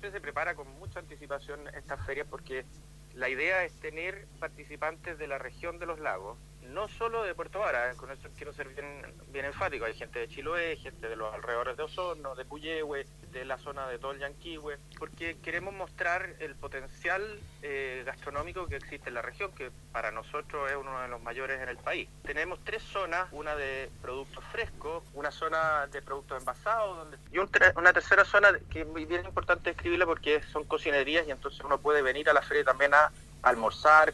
siempre se prepara con mucha anticipación estas ferias porque la idea es tener participantes de la región de los lagos, no solo de Puerto Vara, con eso quiero ser bien enfático, hay gente de Chiloé, gente de los alrededores de Osorno, de Puyehue, de la zona de todo el Yanquihue, porque queremos mostrar el potencial gastronómico que existe en la región, que para nosotros es uno de los mayores en el país. Tenemos 3 zonas, una de productos frescos, una zona de productos envasados, y una tercera zona que es bien importante describirla porque son cocinerías y entonces uno puede venir a la feria también a almorzar,